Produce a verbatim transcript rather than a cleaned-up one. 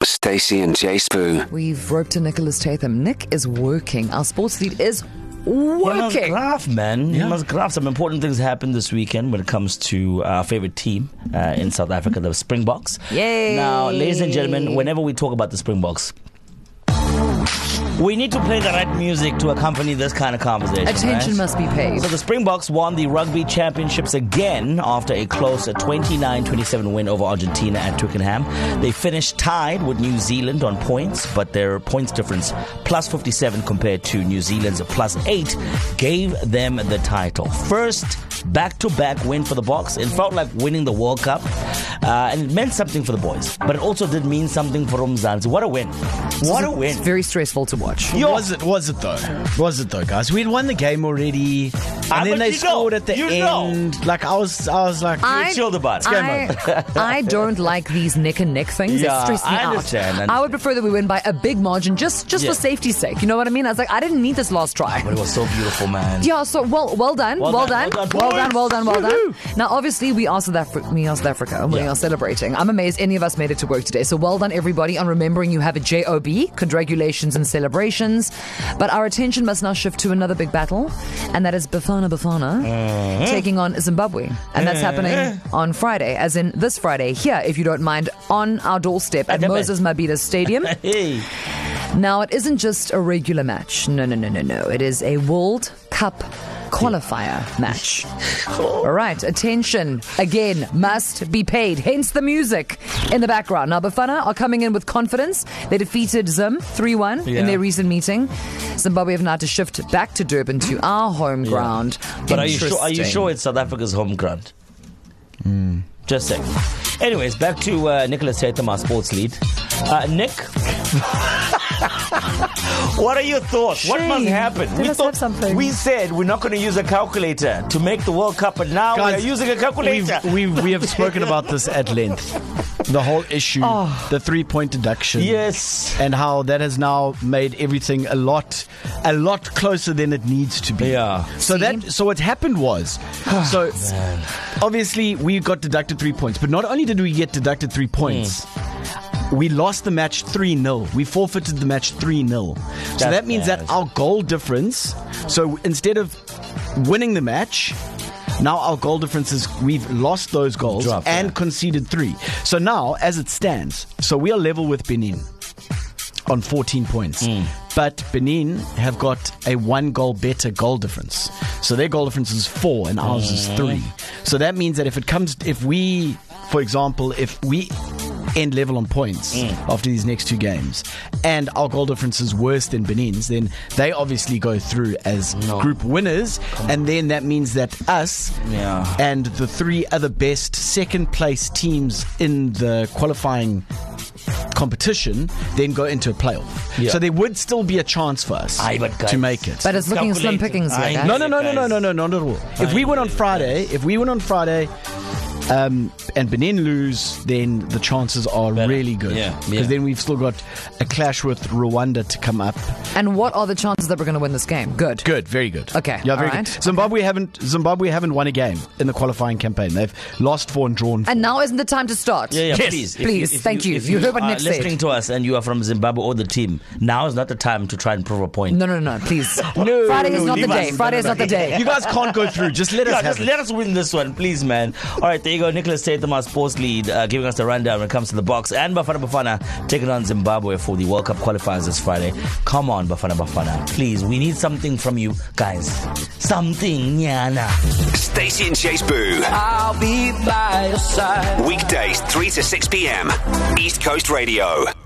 Stacey and Jay Spoo. We've roped in Nicholas Tatham. Nick is working. Our sports lead is working. He must graph, man. Yeah. He must graph. Some important things happen this weekend when it comes to our favorite team uh, in South Africa, the Springboks. Yay! Now, ladies and gentlemen, whenever we talk about the Springboks, we need to play the right music to accompany this kind of conversation. Attention right? must be paid. So the Springboks won the Rugby Championships again after a close twenty-nine twenty-seven win over Argentina at Twickenham. They finished tied with New Zealand on points, but their points difference, plus fifty-seven compared to New Zealand's plus eight, gave them the title. First back-to-back win for the Boks. It felt like winning the World Cup, uh, and it meant something for the boys. But it also did mean something for Umzansi. What a win. What a win. It's very stressful to watch. Yo. Was it? Was it though? Was it though, guys? We'd won the game already, and Ah, then but they you scored know, at the you end. know. Like I was, I was like, I, chilled about it. I, I don't like these neck and neck things. Yeah, it stress me I out. understand, I understand. I would prefer that we win by a big margin, just just Yeah. for safety's sake. You know what I mean? I was like, I didn't need this last try. But it was so beautiful, man. Yeah, so well, well done, well, Well done, done, well well done, done, well done, well done. Woohoo. Now, obviously, we are South Africa, we are South Africa, and we Yeah. are celebrating. I'm amazed any of us made it to work today. So well done, everybody, on remembering you have a J O B. Congratulations and celebrations. But our attention must now shift to another big battle, and that is Bafana Bafana Uh-huh. taking on Zimbabwe, and that's happening on Friday, as in this Friday here, if you don't mind, on our doorstep at Adebe. Moses Mabhida Stadium. Hey. Now, it isn't just a regular match. No, no, no, no, no. It is a World Cup qualifier match. All right, attention. Again, must be paid. Hence the music in the background. Now, Bafana are coming in with confidence. They defeated Zim three one Yeah. in their recent meeting. Zimbabwe have now to shift back to Durban, to our home ground. But are you sure? Are you Interesting. sure it's South Africa's home ground? Mm. Just saying. Anyways, back to uh, Nicholas Tatham, our sports lead. Uh, Nick, what are your thoughts? What must Shame. happen? Let us have something. We said we're not going to use a calculator to make the World Cup, but now Guys, we're using a calculator. we we have spoken about this at length. The whole issue, Oh. the three-point deduction, Yes. and how that has now made everything a lot, a lot closer than it needs to be. Yeah. So See? that, so what happened was, so obviously we got deducted three points, but not only did we get deducted three points. We lost the match three nil. We forfeited the match three nil. So That's that means bad. that our goal difference, so instead of winning the match, now our goal difference is we've lost those goals Dropped, and yeah. conceded three. So now, as it stands, so we are level with Benin on fourteen points. Mm. But Benin have got a one goal better goal difference. So their goal difference is four and ours is three. So that means that if it comes, if we, for example, if we end level on points Mm. after these next two games and our goal difference is worse than Benin's, then they obviously go through as No. group winners, and then that means that us Yeah. and the three other best second place teams in the qualifying competition then go into a playoff. Yeah. So there would still be a chance for us Aye, but guys, to make it. But it's looking slim Calculated. pickings here, I guys. no, no, no, no, no, no, no, not at all. If we Aye, win on aye, Friday, if we win on Friday, um, and Benin lose, then the chances are Better. really good. Yeah, Because yeah. then we've still got a clash with Rwanda to come up. And what are the chances that we're going to win this game? Good. Good, very good. Okay, yeah, very all right. good. Zimbabwe haven't Zimbabwe haven't won a game in the qualifying campaign. They've lost four and drawn four. And now isn't the time to start. Yeah, yeah, Yes. please. Please, thank you. You heard what are Nick said. listening to us and you are from Zimbabwe or the team, now is not the time to try and prove a point. No, no, no, please. No, Friday is no, not the leave day. us. Friday is not the day. You guys can't go through. Just let us Yeah, have just it. let us win this one, please, man. All right, there you go. Nicholas Tatham, our sports lead, uh, giving us the rundown when it comes to the box. And Bafana Bafana taking on Zimbabwe for the World Cup qualifiers this Friday. Come on, Bafana Bafana. Please, we need something from you guys. Something, Nyana. Stacey and Jay Spoo. I'll be by your side. Weekdays, three to six p.m. East Coast Radio.